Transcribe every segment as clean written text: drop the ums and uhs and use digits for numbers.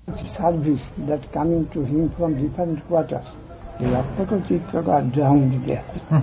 service that coming to him from different quarters. The Raptaka Chitra got drowned there.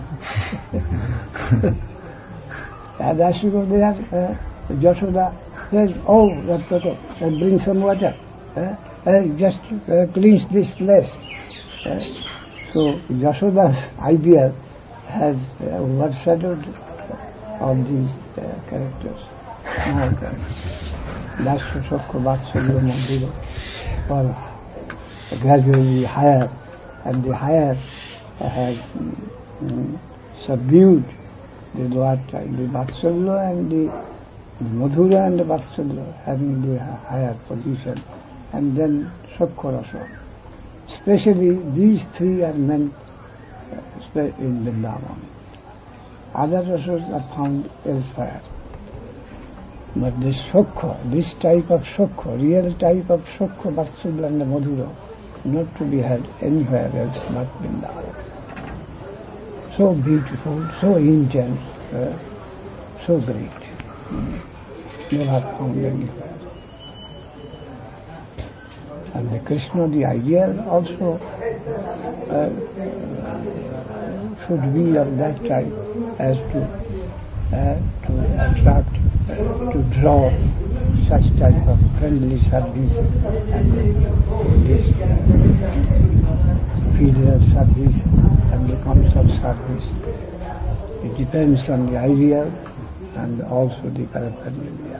And as you go there, Yashoda says, "Oh, Raptaka, bring some water. Just cleanse this place." So Yashoda's idea has overshadowed all these characters. Now, Dasya Sokha Vatsalya Mandira are gradually higher, and the higher has subdued the lower type, the Vatsalya and the Madhura and the Vatsalya having the higher position, and then Sokha Rasa. Especially these three are meant in Vrindavan. Other rasas are found elsewhere. But this Sokha, this type of Sokha, real type of Sokha, Vatsalya and Madhura, not to be had anywhere else but Vrindavan. So beautiful, so intense, so great. Never found anywhere. And the Krishna, the ideal, also should be of that type as to attract, to draw such type of friendly service and this filial service and the constant service. It depends on the ideal and also the paraphernalia.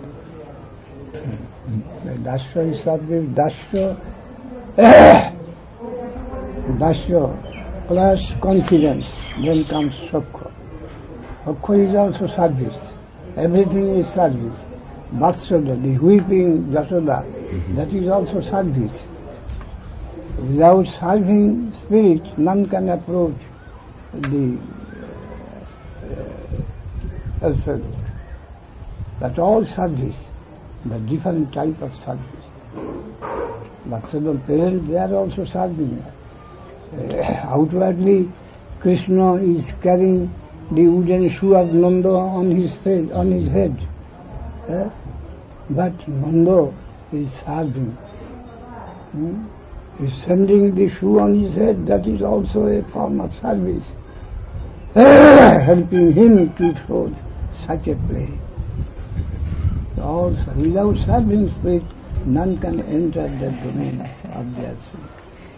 Dasya is service, Dasya plus confidence, then comes Sokha. Sokha is also service. Everything is service. Vatsalya, the weeping Yashoda, that is also service. Without serving spirit, none can approach the absolute. But all service, the different type of service. Vatsalya parents, they are also serving. Outwardly, Krishna is carrying the wooden shoe of Nanda on his head. But Nanda is serving. He is sending the shoe on his head, that is also a form of service. Helping him to throw such a play. Also, without serving spirit, none can enter the domain of the Absolute.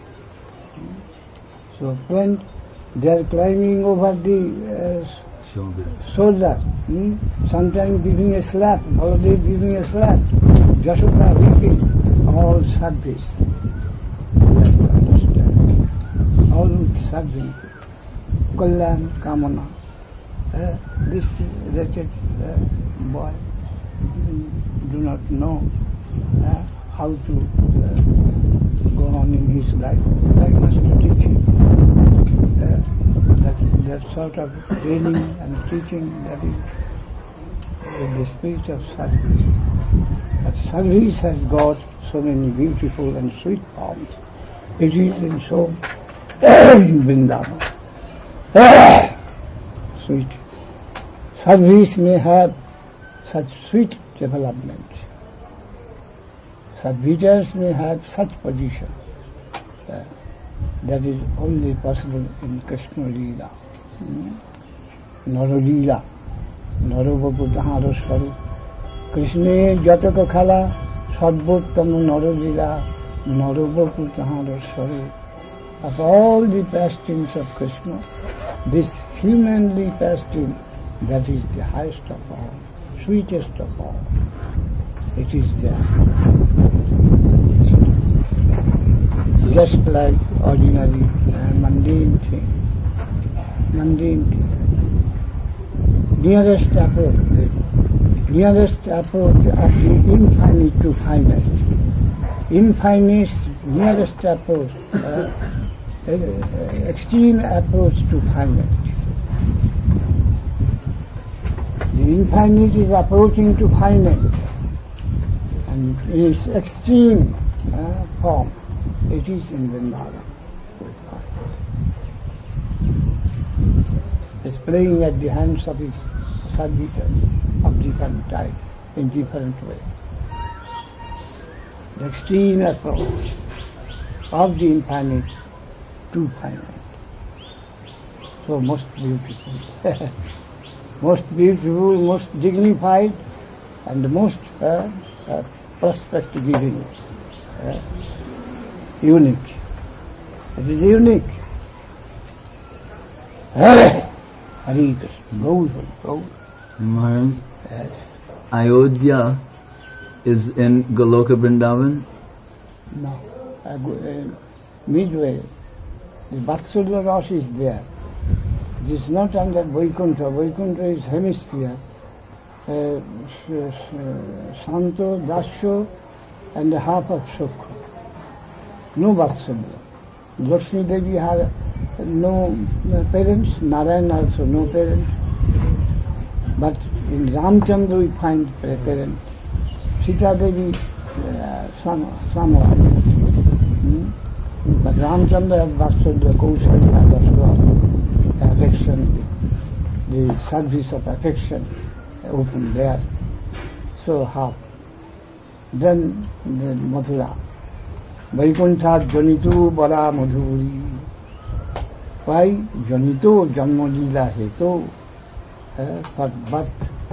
So when they are climbing over the shoulder, sometimes giving a slap, Baladev giving a slap, Yashoda weeping, all service. You have to understand. All with serving. Kalyan, Kamana. This wretched boy do not know how to go on in his life. I must teach him. That sort of training and teaching, that is the spirit of service. But service has got so many beautiful and sweet forms. It is in so in Vrindavan. Sweet. Service may have such sweet development. Servitors may have such position. That is only possible in Krishna Leela. Nara Leela. Nara Babu Tahara Swarup. Krishna Jataka Khala Sadbhottam Nara Leela. Nara Babu Tahara Swarup. Of all the pastimes of Krishna, this humanly pastime, that is the highest of all, sweetest of all. It is there. Just like ordinary mundane thing. Nearest approach of the infinite to finite. Infinite, nearest approach, extreme approach to finite. The infinite is approaching to finite, and in its extreme form, it is in Vrindavan. It's playing at the hands of his servitors of different type, in different way. the extreme approach of the infinite to finite. So most beautiful, most dignified, and the most prospect giving, unique. It is unique. Hare Krishna. Go. Maharaj, Yes. Ayodhya is in Goloka Vrindavan? No. Midway, the Vatsalya Rasa is there. It is not under Vaikuntha. Vaikuntha is hemisphere. Santo, Dasya, and the half of Sukha. No Vatsalya. Lakshmi Devi had no parents, Narayan also no parents. But in Ramchandra we find parents. Sita Devi, somewhat. But Ramchandra has Vatsalya, Kausalya, affection, the service of affection open there. So half. Then the Mathura. Vaikuntha Janitu Bara Madhuri. Why? Janito Janma Lila Heto. For birth.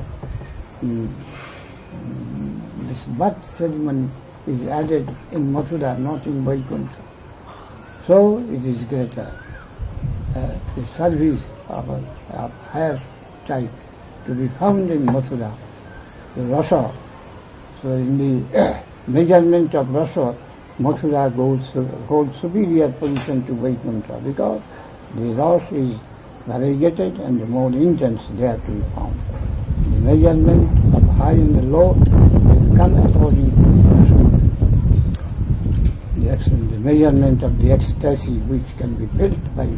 This birth ceremony is added in Mathura, not in Vaikuntha. So it is greater. The service of a higher type to be found in Mathura, the rasa. So in the measurement of rasa, Mathura holds superior position to Vaikuntha because the rasa is variegated and more intense there to be found. The measurement of high and low will come according to the measurement of the ecstasy which can be felt by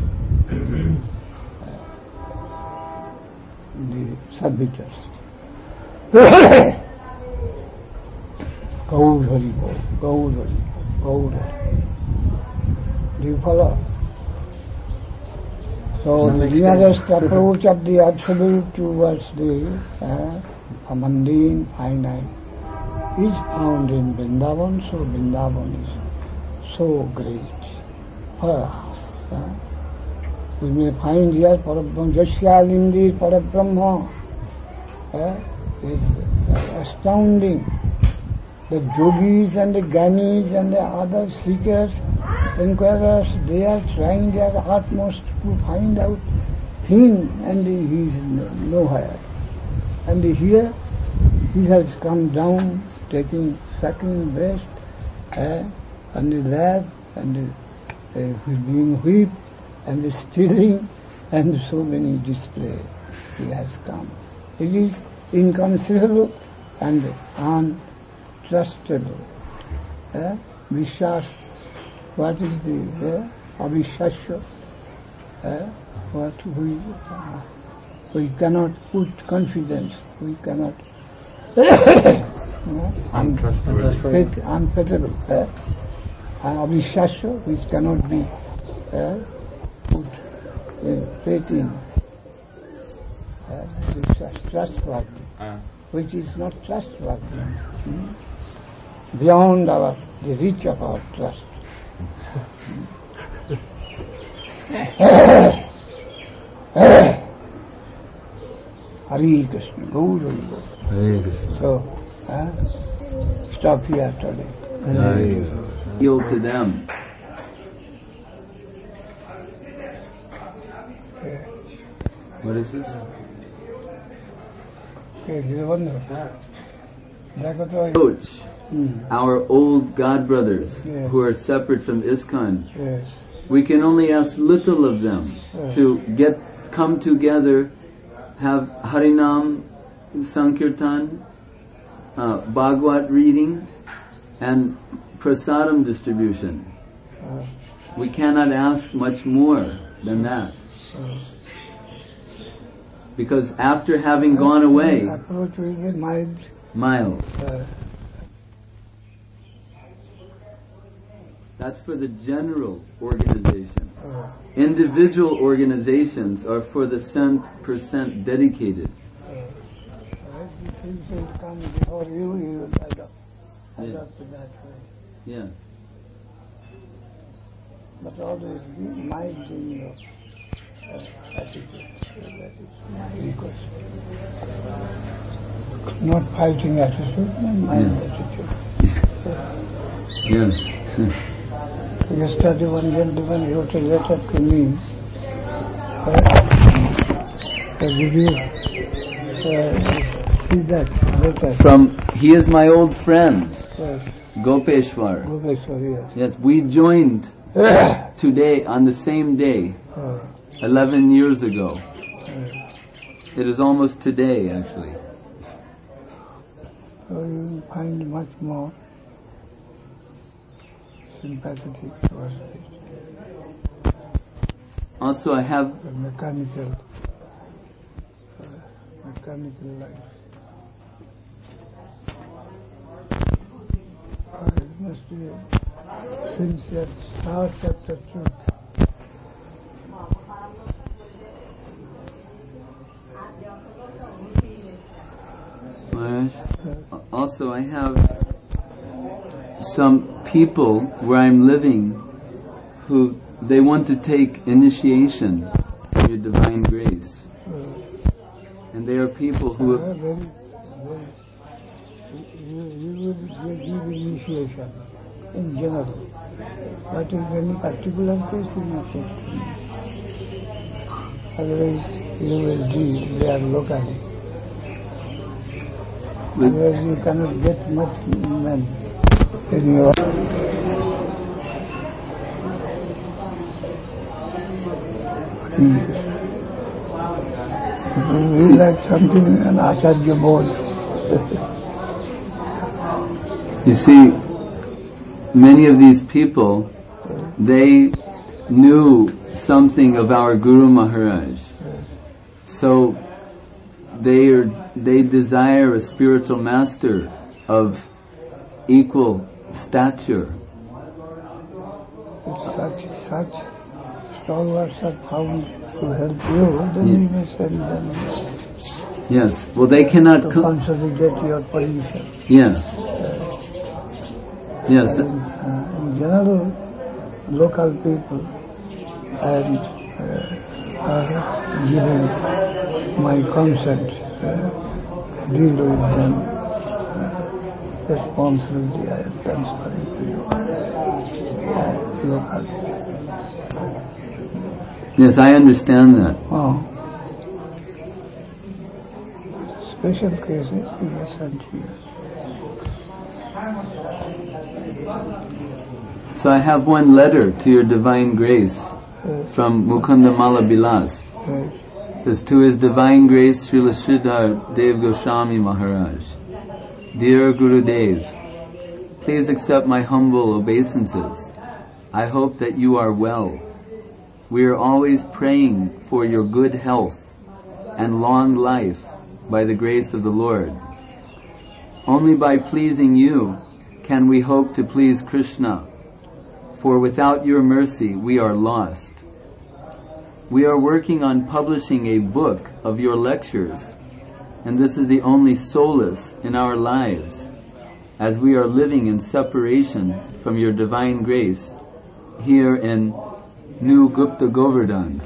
the servitors. Gaur Hari Bol, Gaur Hari Bol, Gaur Hari. Do you follow? So the nearest approach of the Absolute towards the mundane, finite is found in Vrindavan, so Vrindavan is so great for us. We may find here Parabrahma, Jashyalindi Parabrahma is astounding. The yogis and the gyanis and the other seekers, inquirers, they are trying their utmost to find out him, and he is nowhere. And here he has come down, taking second breast, on the lap, and being whipped, and stealing, and so many displays. He has come. It is inconceivable and untrustable. Vishwas, what is the Avishwasya? We cannot put confidence, we cannot unfathomable. Avishwasya, which cannot be put faith in. Trustworthy, which is not trustworthy. Beyond the reach of our trust. Hare Krishna, Gaur Hari Bol. Hare Krishna. So, stop here today. Yield to them. What is this? Coach, our old God brothers who are separate from ISKCON, we can only ask little of them to come together, have Harinam, Sankirtan, Bhagavad reading, and prasadam distribution. We cannot ask much more than that. Because after having gone away, mild. That's for the general organization. Individual organizations are for the % dedicated. Come before you adopt that way. Yes. But always be minding your attitude. That is my request. Not fighting attitude, but mind attitude. Yes. Yesterday one gentleman wrote a letter to me. Did you see that letter? He is my old friend, Yes. Gopeshwar. Gopeshwar, yes. Yes, we joined today on the same day, 11 years ago. It is almost today, actually. So you will find much more sympathetic towards it. Also, I have The mechanical life. It must be a sincere, sour-chapter truth. Also, I have some people where I'm living who they want to take initiation of your divine grace. And they are people who have... You will give initiation in general. But in any particular case, you not take. Otherwise, you will deal there locally. Otherwise, you cannot get much men in your... We like something, an Acharya board. You see, many of these people, they knew something of our Guru Maharaj. So they desire a spiritual master of equal stature. If such stalwarts are found to help you, then you may send them Yes. Well, they cannot to consolidate your position. Yes. Yes. In general, local people and are giving my consent, deal with them, responsibility I am transferring to you locally. Yes, I understand that. Oh. Special cases we will send to you. So I have one letter to your divine grace from Mukundamala Bilas. It says, to His Divine Grace Srila Sridhar Dev Goswami Maharaj. Dear Gurudev, please accept my humble obeisances. I hope that you are well. We are always praying for your good health and long life by the grace of the Lord. Only by pleasing you can we hope to please Krishna, for without your mercy we are lost. We are working on publishing a book of your lectures, and this is the only solace in our lives, as we are living in separation from your divine grace here in New Gupta Govardhan.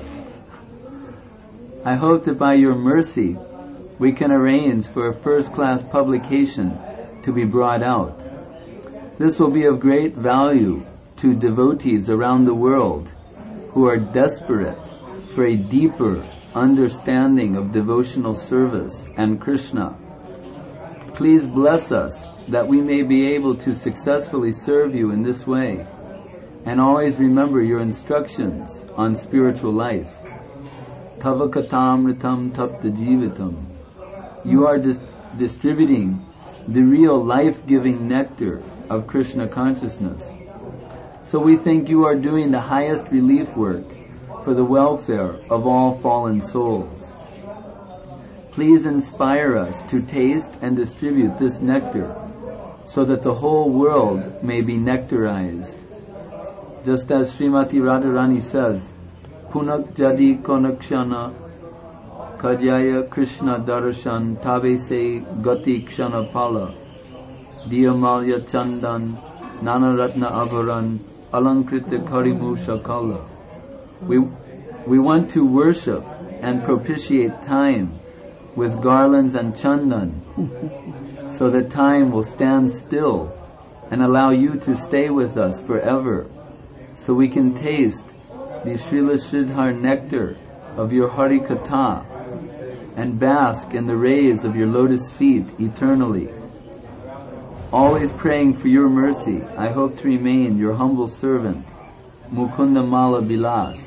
I hope that by your mercy we can arrange for a first-class publication to be brought out. This will be of great value to devotees around the world who are desperate for a deeper understanding of devotional service and Krishna. Please bless us that we may be able to successfully serve you in this way, and always remember your instructions on spiritual life. Tava katamritam tapta jivitam. You are distributing the real life-giving nectar of Krishna consciousness. So we think you are doing the highest relief work for the welfare of all fallen souls. Please inspire us to taste and distribute this nectar so that the whole world may be nectarized. Just as Srimati Radharani says, Punak jadi konakshana Kajaya Krishna Darshan Tabe Se Gati Kshana Pala Diyamalya Chandan Nanaratna Avaran Alankrita Karimu Shakala. We want to worship and propitiate time with garlands and chandan, so that time will stand still and allow you to stay with us forever, so we can taste the Srila Sridhar nectar of your Hari Katha and bask in the rays of your lotus feet eternally. Always praying for your mercy, I hope to remain your humble servant, Mukunda Mala Bilas.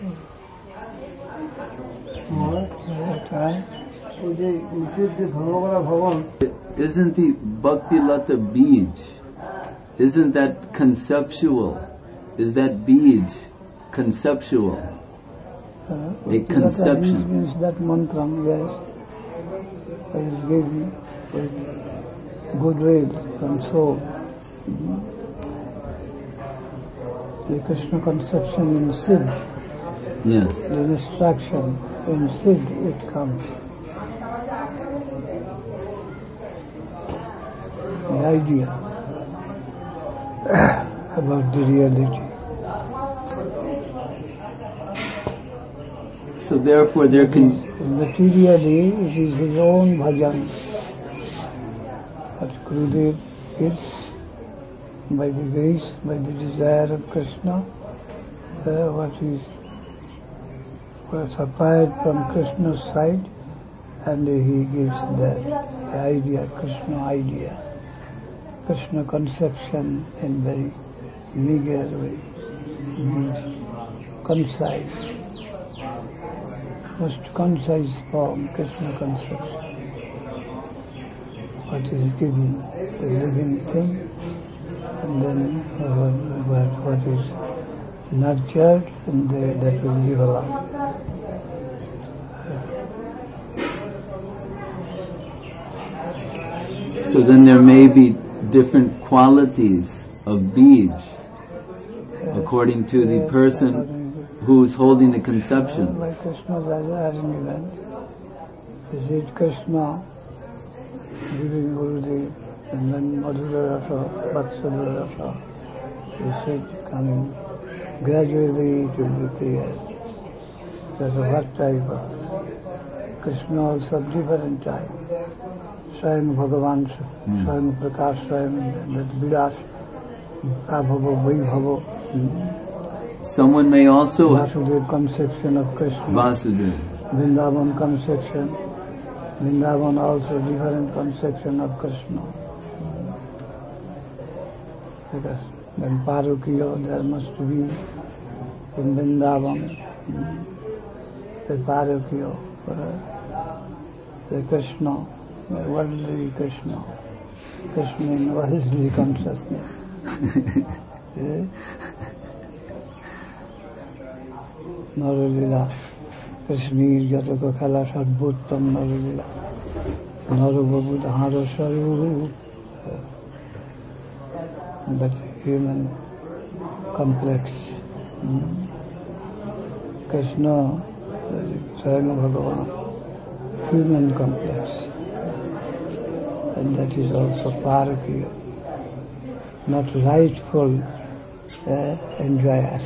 Isn't the Bhakti Lata Bij, isn't that conceptual? Is that Bij conceptual? A conception. Means that mantra, yes, is given with good will and soul. The Krishna conception in Siddh, yes, the instruction in Siddh, it comes. The idea about the reality. So therefore there can... Materially, it is his own bhajan. But Gurudev is, by the grace, by the desire of Krishna, what is supplied from Krishna's side, and he gives that the idea, Krishna conception in very meager way, concise. Most concise form, Krishna conception. What is given, the living thing, and then what is nurtured, and that will live along. So then there may be different qualities of Bij according to the person who's holding the conception. Like Krishna's arrangement, this is Krishna giving Gurudev, and then Madhura Rasa, Vatsalya Rasa, is it coming gradually, it will be clear. That's what type of Krishna also different type. Swayam Bhagavan, Swayam Prakash, Swayam, that Vilas, Abhava, Vaibhava. Someone may also... Vasudev conception of Krishna. Vasudev. Vrindavan conception. Vrindavan also different conception of Krishna. Because then Parukya, there must be in Vrindavan the Parukya, the Krishna, the worldly Krishna. Krishna in worldly consciousness. Narulila, Kashmir, Jataka Kala, Sadbhuttam, Narulila, Narubabu, the Hara Saru, that human complex. Krishna, Swayam Bhagavan, human complex. And that is also Parakya, not rightful enjoyer.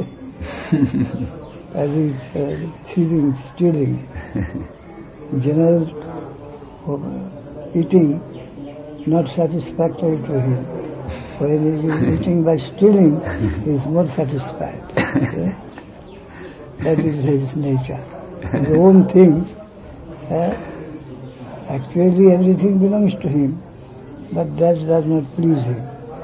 As is thieving, stealing, general eating, not satisfactory to him. When he is eating by stealing, he is more satisfied. That is his nature. His own things, actually everything belongs to him, but that does not please him.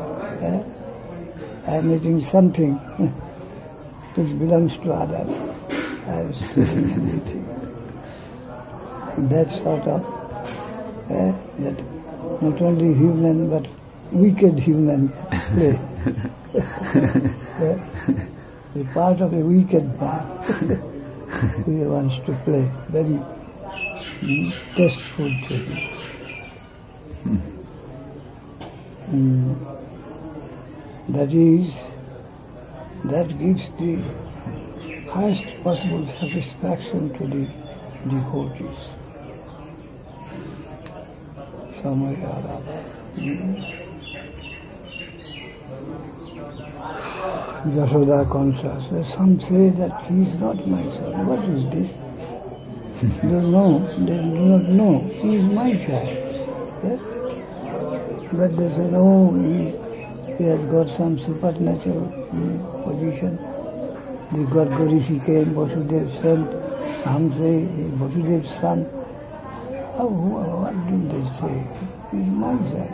I am eating something which belongs to others. I am stealing everything. That sort of, that not only human but wicked human play. The part of a wicked part he wants to play, very tasteful to him. That gives the highest possible satisfaction to the devotees. Some way or other. Yashoda conscious. Some say that he is not my son. What is this? They do not know. He is my child. Yes? But they say, no, he has got some supernatural position. The God Gorishi came, Vasudev's son. Some say Vasudev's son. What do they say? He is my son.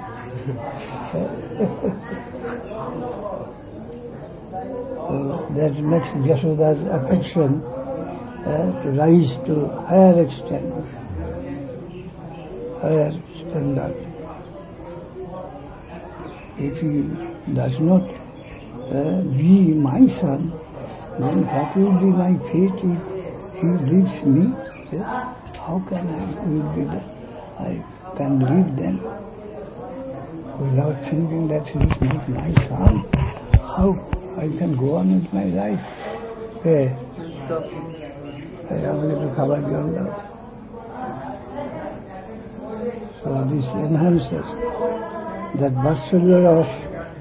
So that makes Yashoda's affection to rise to higher extent, higher standard. If he does not be my son, then what will be my fate if he leaves me? Yes? How can I can live then without thinking that he is not my son? How I can go on with my life? So this enhances that Vatsalya Rasa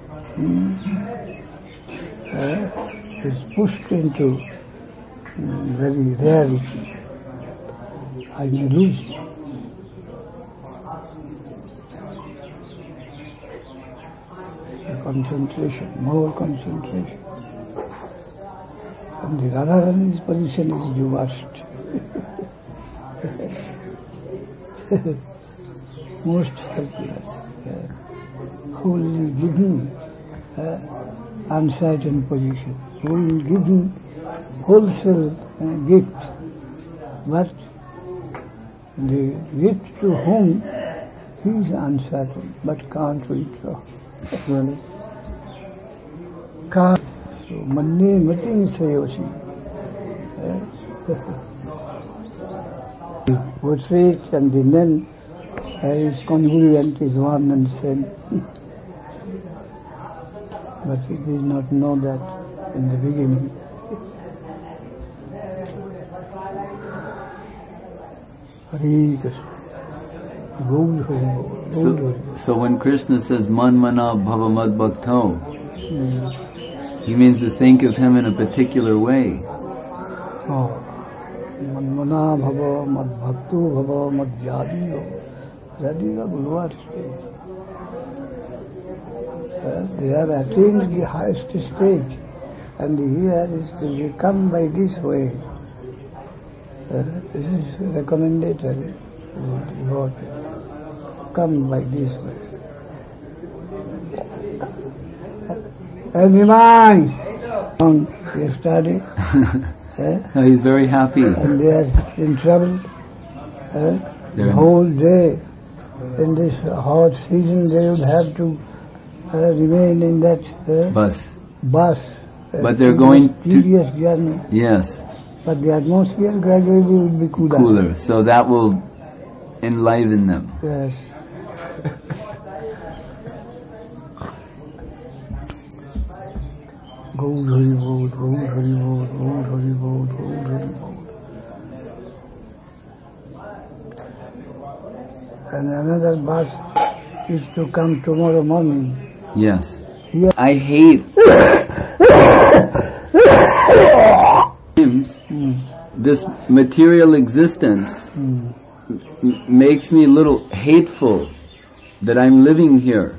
is pushed into very rarity. I may lose the concentration, more concentration. And the Radharani's position is the worst. Most helpless, wholly given uncertain position, wholly given wholesale gift, but the gift to whom he is uncertain, but can't withdraw. Can't. So, manne mating sayoshi. The portrait and the name is congruent with one and same. But he did not know that in the beginning. So when Krishna says Man Mana Bhava Mad Bhakto, he means to think of him in a particular way. Man Mana Bhava Mad Bhakto Bhava Mad Yadiyo. That is a lower stage. They have attained the highest stage, and here is to come by this way. This is recommendatory. Come by this way. And remind on yesterday. He's very happy. And they are in trouble the whole day. In this hot season, they would have to remain in that bus. But they're going tedious journey. Yes. But the atmosphere gradually will be cooler. So that will enliven them. Yes. Gold Hari Bol, Gold Hari Bol, Gold Hari Bol, Gold Hari Bol. And another bus is to come tomorrow morning. Yes. Here. I hate this material existence makes me a little hateful that I'm living here.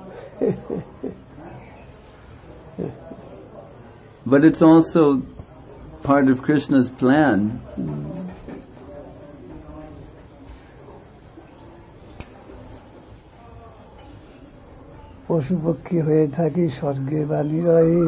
But it's also part of Krishna's plan. পশু পক্ষী হয়ে থাকি স্বর্গে বা নিরয়ে,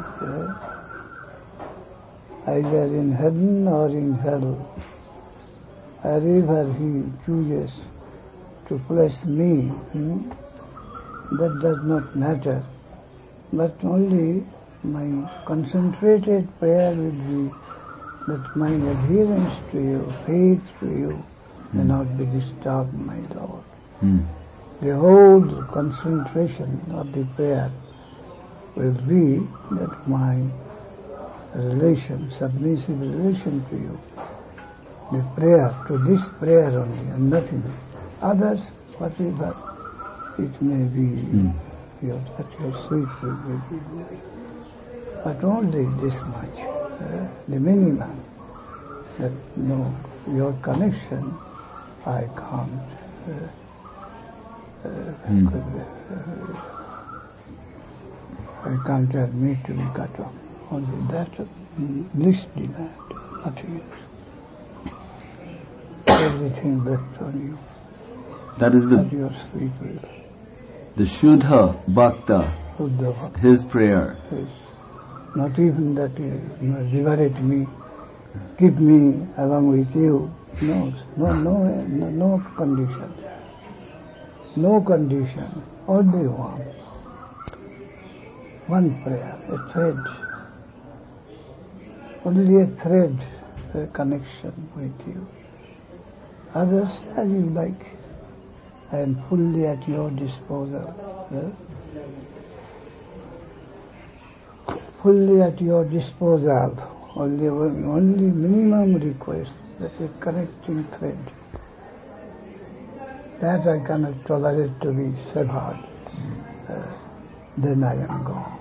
either in heaven or in hell, wherever he chooses to place me, that does not matter. But only my concentrated prayer will be that my adherence to you, faith to you, may not be disturbed, my Lord. The whole concentration of the prayer will be that my relation, submissive relation to you, the prayer, to this prayer only and nothing. Others, whatever it may be, at your sweet will be. but only this much, the minimum. That no, your connection, I can't. I can't admit to be cut off. Only that least demand, nothing else. Everything left on you. That is Not your sweet will. the Shuddha Bhakta, his prayer. Yes. Not even that liberate me, keep me along with you. No condition. No condition. Only one prayer, a thread. Only a thread, a connection with you. Others, as you like. I am fully at your disposal. Fully at your disposal. Only minimum request, that a connecting thread. That I cannot tolerate to be severed. Then I am gone.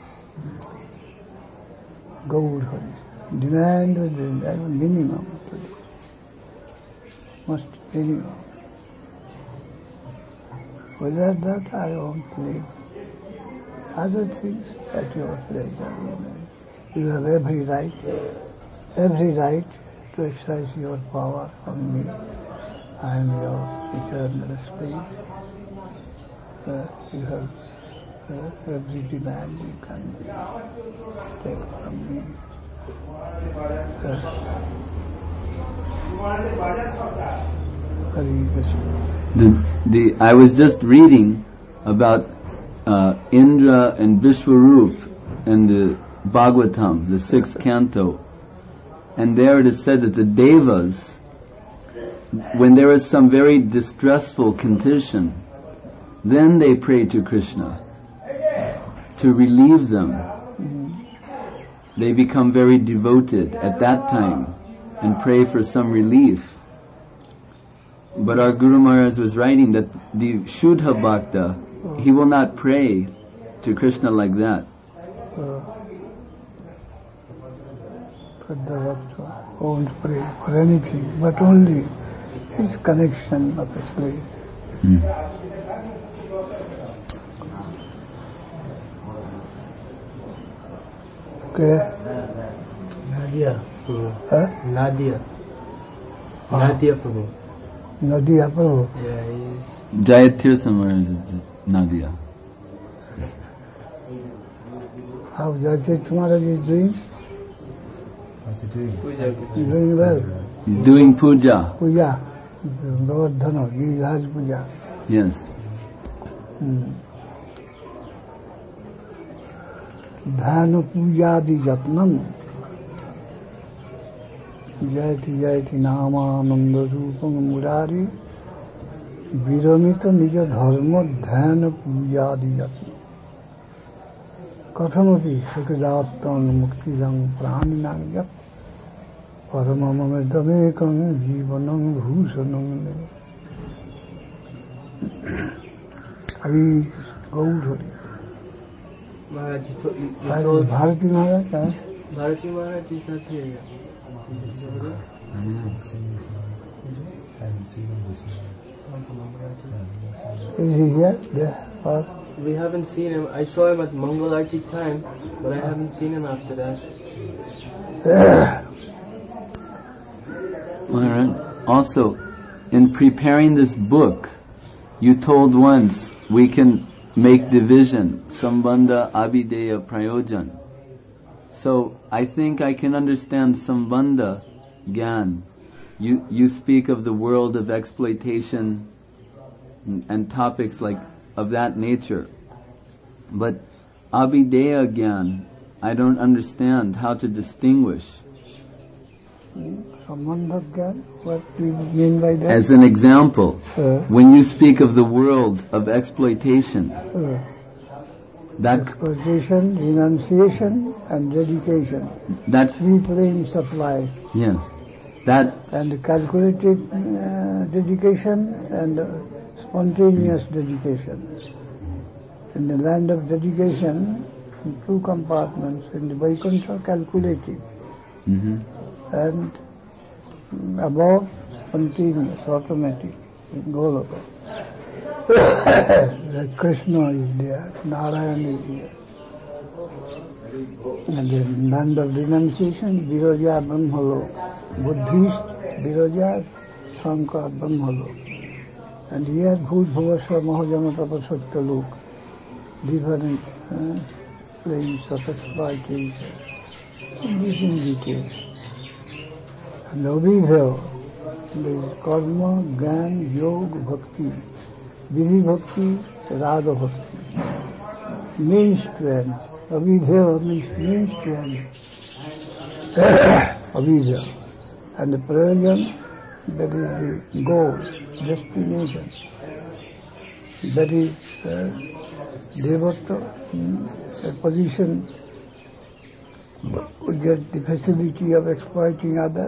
Go for it. Demand minimum. Most minimum. Without that, I won't live. Other things at your pleasure. You have every right to exercise your power on me. I am your eternal slave. You have every demand you can take from me. I was just reading about Indra and Vishwarup in the Bhagavatam, the 6th canto, and there it is said that the Devas, when there is some very distressful condition, then they pray to Krishna to relieve them. They become very devoted at that time and pray for some relief. But our Guru Maharaj was writing that the Shuddha Bhakta, he will not pray to Krishna like that. Shuddha Bhakta won't pray for anything, but only his connection of a slave. Okay. Nadia. Huh? Nadia. Nadia Prabhu. Nadia Prabhu. Yeah, he's... Jayatirtha Maharaj is Nadia. How Jayatirtha Maharaj is doing? What's he doing? He's doing well. He's doing puja. Puja. Govardhana. He has puja. Yes. Dhana pujadi jatnam. Jayati namananda rupam murari. Viramita nija dharma dhana pujadi jatnam. Kathamapi sukhadattang muktirang praninang yat. Paramamamedamekam jivanam bhusanam. Hari Gaudhari. Maharaj, you told... Bharati Maharaj, huh? Bharati Maharaj is not here. Is he here? Yeah. Or? We haven't seen him. I saw him at Mangal Arti time, but I haven't seen him after that. Alright. Also, in preparing this book, you told once we can make division, Sambandha, Abhideya, Prayojan. So I think I can understand Sambandha, Gyan. You speak of the world of exploitation and topics like of that nature. But Abhideya Gyan, I don't understand how to distinguish. Sambandha Gyan? What do you mean by that? As an example, when you speak of the world of exploitation, that exploitation, renunciation, and dedication. That three planes of life. Yes, that and calculated dedication and spontaneous dedication. In the land of dedication, two compartments. In the Vaikuntha, calculative. And above, spontaneous, automatic, in Goloka. Krishna is there, Narayana is there. And the land of renunciation, Viraja Brahmalok. Buddhist, Viraja, Shankar Brahmalok. And here, Bhujbhavasva Mahajana Tapasatya Lok. Different planes of exploitation. This in detail. And Abhidha, there is karma, gyan, yoga, bhakti. Vidhi bhakti, radha bhakti. Main strand. Abhidha means main strand. Abhidha. And the prayojan, that is the goal, destination. That is devata, a position would get the facility of exploiting others,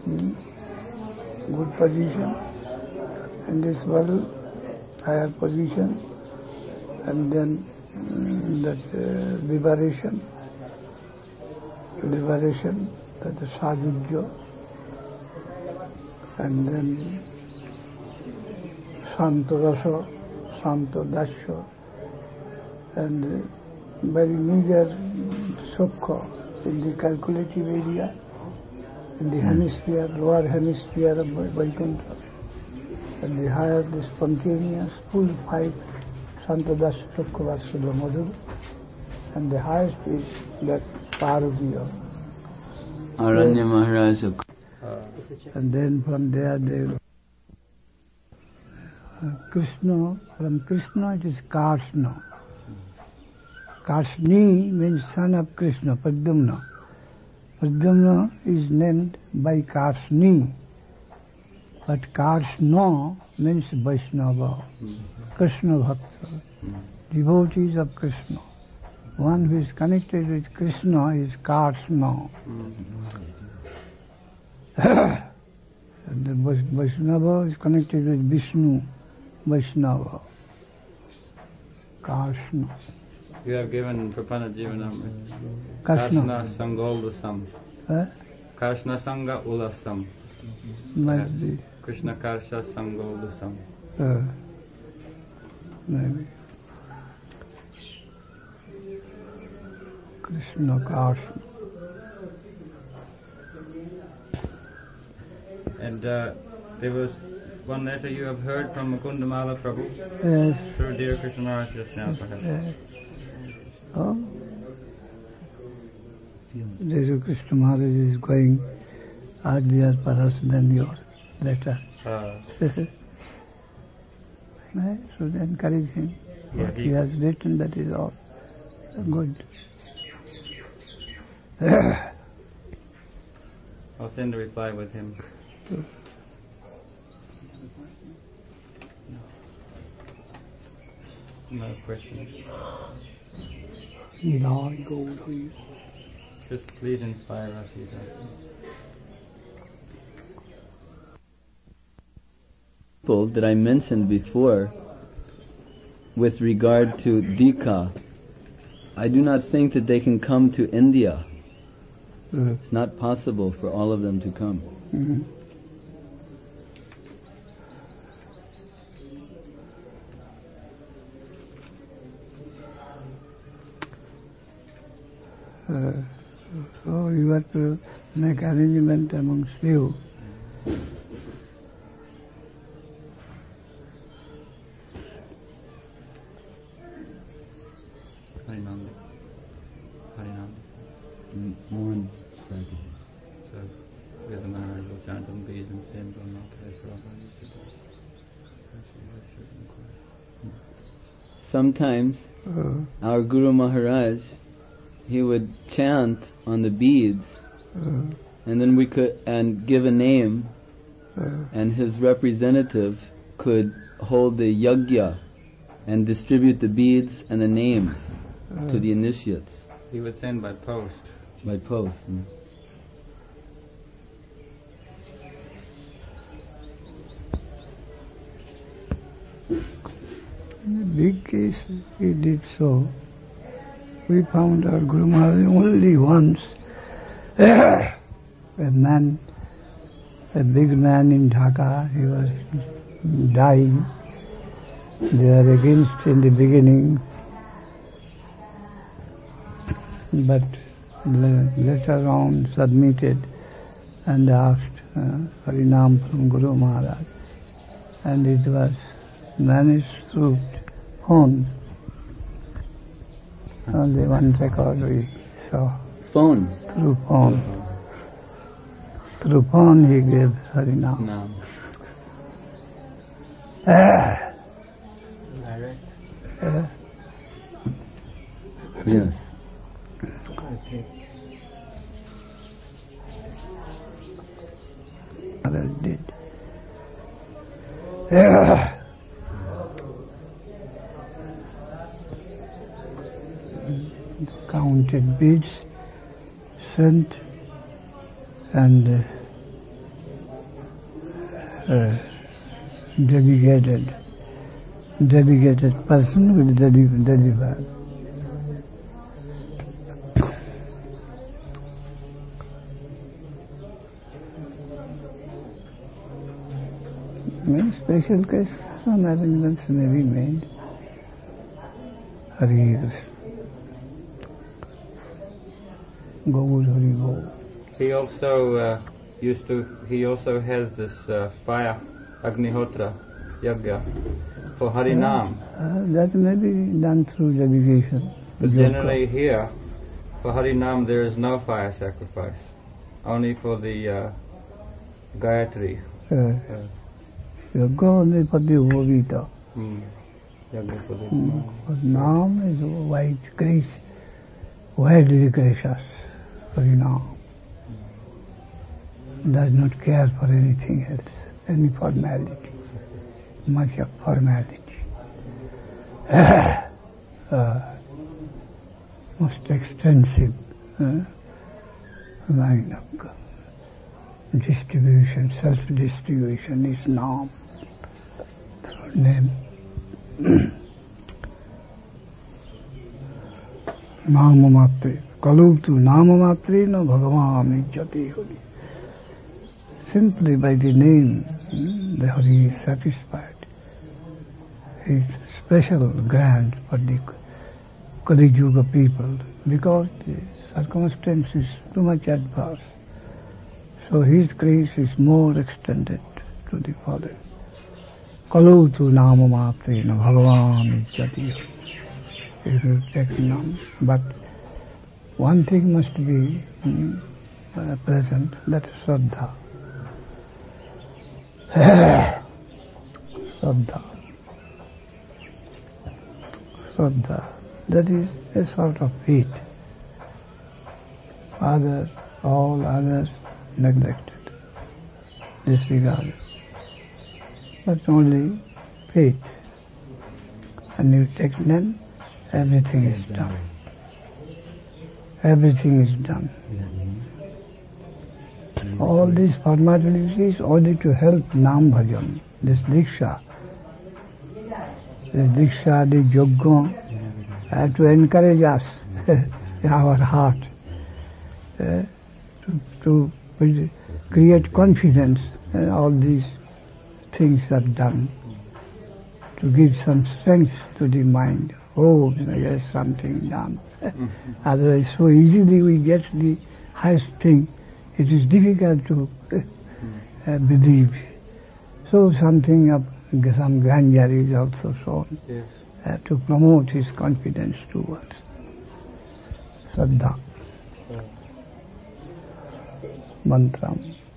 good position in this world, higher position, and then that liberation, that is sadhujya, and then santarasa, santadasya, and very meager sukha in the calculative area, in the hemisphere, lower hemisphere of Vaikuntha, and the higher, the spontaneous, full pipe, santadasya, sukha, vasudha, madhura, and the highest is that Parvati of Aranya Maharaj. And then from there they Krishna, from Krishna it is Karsna. Karsni means son of Krishna, Pradyumna. Pradyumna is named by Karsni, but Karsna means Vaishnava, Krishna Bhakta, devotees of Krishna. One who is connected with Krishna is Karsna. And the Vaishnava is connected with Vishnu, Vaishnava, Karsna. You have given Prapana Jivanamrita. Krishna. Karshna Sangolasam. Karshna Sanga Ulasam. Might be. Krishna Karsha Sangolasam. Maybe. Krishna Karsna. And there was one letter you have heard from Mukundamala Prabhu? Yes. Through dear Krishna Maharaj just now, perhaps. Yes. Oh. Dear Krishna Maharaj is going earlier perhaps than your letter. I should encourage him. What he has written, that is all good. I'll send a reply with him. No question. Just please inspire us, he's asking. People that I mentioned before with regard to Dika, I do not think that they can come to India. It's not possible for all of them to come. So you have to make arrangement amongst you. Harinam. One second. So, the Maharaj will chant on beads and send on Sometimes our Guru Maharaj, he would chant on the beads, and then we could give a name, and his representative could hold the yajna and distribute the beads and the names to the initiates. He would send by post. By post. In a big case, he did so. we found our Guru Maharaj only once. A big man in Dhaka, he was dying. They were against in the beginning, but later on submitted and asked Harinam from Guru Maharaj, and it was managed through phone. Only one record we saw. Phone? Through phone. Through phone he gave Harinam. No. Yes. Okay. Others did. Counted beads, sent, and delegated person will deliver. In special case, some arrangements may be made. Hari Krishna. Gaur Hari Gaur. He also he also has this fire, Agnihotra Yagya, for Harinam. That may be done through delegation. But generally here, for Harinam there is no fire sacrifice, only for the Gayatri. Yagya only for the Vovita. Yagya for the Nam is white, grace, widely gracious. Harinam does not care for anything else, any formality, much of formality. Most extensive line of distribution, self-distribution is Nam, through name. Namamatre. Kaluptu namamatre na bhagavan ijjati hori. Simply by the name, the Hari is satisfied. He is special grant for the Kali Yuga people because the circumstance is too much adverse. So his grace is more extended to the following. Kaluptu namamatre na bhagavan ijjati hori. It will take nam, but one thing must be present, that is Shraddha. Shraddha. Shraddha. That is a sort of faith. All others neglected, disregarded. But only faith. And you take them, everything is done. Everything is done. All these formalities only to help Nam Bhajan, this Diksha. The Diksha, the Yogya, have to encourage us in our heart to create confidence. All these things are done to give some strength to the mind. Oh, yes, something done. Otherwise, so easily we get the highest thing. It is difficult to believe. So something of some grandeur is also shown to promote his confidence towards Shraddha. Mantram.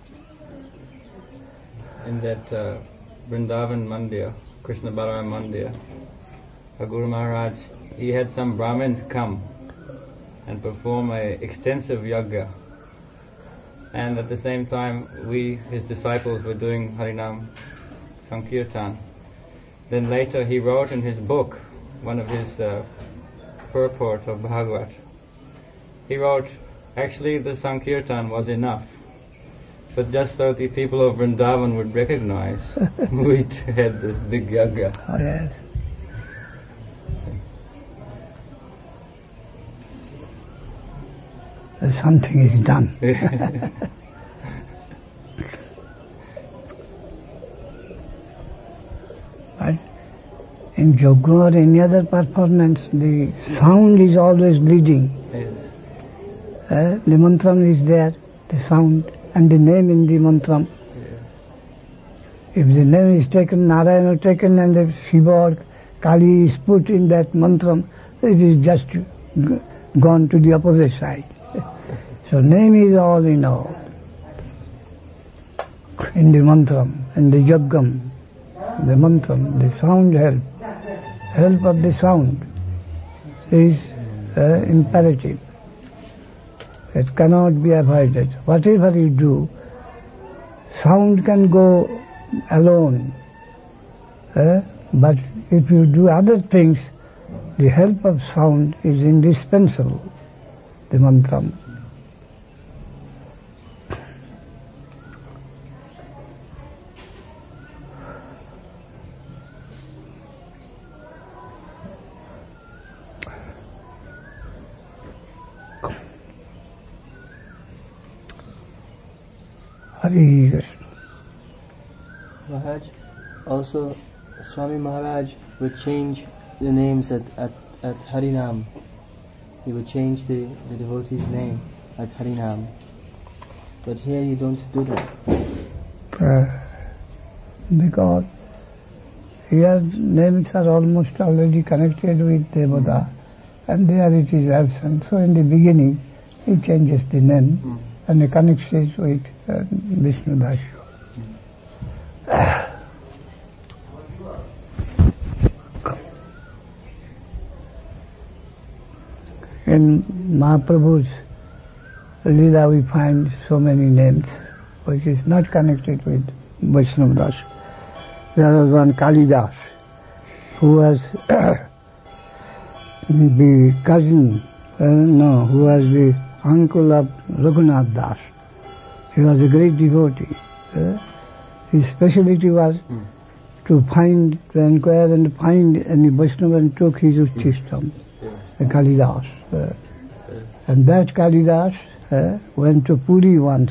In that Vrindavan Mandir, Krishna Balaram Mandir, Guru Maharaj, he had some Brahmins come and perform an extensive yagya. And at the same time, we, his disciples, were doing Harinam Sankirtan. Then later he wrote in his book, one of his purport of Bhagavad, he wrote, actually the Sankirtan was enough. But just so the people of Vrindavan would recognize, we had this big yagya. Oh, yes. something is done. But in yoga or any other performance, the sound is always leading. The mantram is there, the sound, and the name in the mantram. If the name is taken, Narayana is taken, and the Shiva or Kali is put in that mantram, it is just gone to the opposite side. So name is all in all. In the mantram, in the yagam, the mantram, the sound help of the sound is imperative. It cannot be avoided. Whatever you do, sound can go alone. But if you do other things, the help of sound is indispensable, the mantram. Hare Krishna. Maharaj, also Swami Maharaj would change the names at Harinam. He would change the devotee's name at Harinam. But here you don't do that. Because here names are almost already connected with Devata, and there it is absent. So in the beginning he changes the name and he connects it with Vishnu Dasya. In Mahaprabhu's Leela we find so many names which is not connected with Vaishnava Das. There was one Kalidas who was the cousin, who was the uncle of Raghunath Das. He was a great devotee. His specialty was to inquire and find any Vaishnava and took his Uchishtam, the Kalidas. And that Kalidas went to Puri once.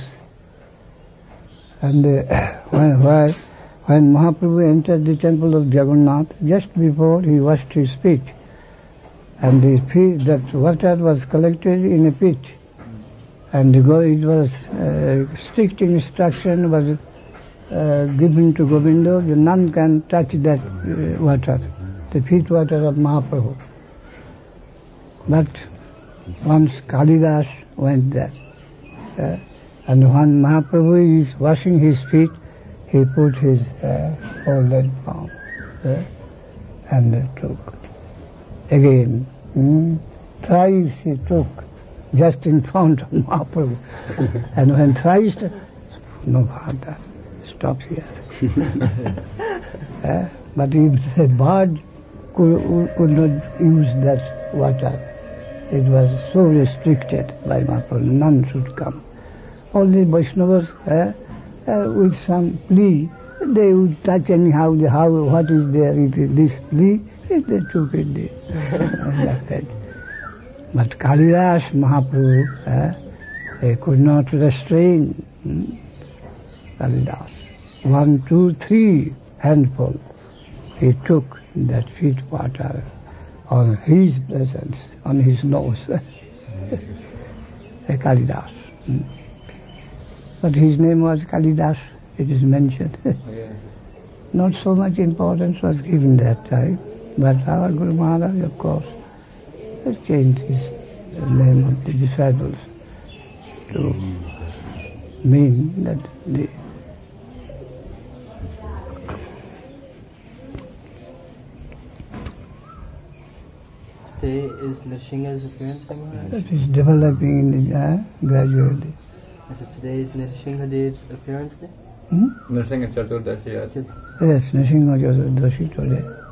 And when Mahaprabhu entered the temple of Jagannath, just before he washed his feet, and that water was collected in a pit, and it was strict instruction was given to Govinda, none can touch that water, the feet water of Mahaprabhu. But once Kalidas went there, and when Mahaprabhu is washing his feet, he put his folded palm and took. Again, thrice he took, just in front of Mahaprabhu. And when thrice, no Father, stop here. But if the bird could not use that water, it was so restricted by Mahaprabhu, none should come. Only Vaishnavas, with some plea, they would touch anyhow what is there, it is this plea, they took it and left it. But Kalidas Mahaprabhu, he could not restrain Kalidas. 1, 2, 3 handful, he took that feet water on his presence, on his nose, Kalidas. But his name was Kalidas, it is mentioned. Not so much importance was given that time, but our Guru Maharaj, of course, has changed his name of the disciples to mean that the Today is Nrsimha's appearance day, Maharaj? that is developing in the gradually. So today is Nrsimha Dev's appearance day? Nrsimha Chaturdashi. Yes, Nrsimha Chaturdashi today.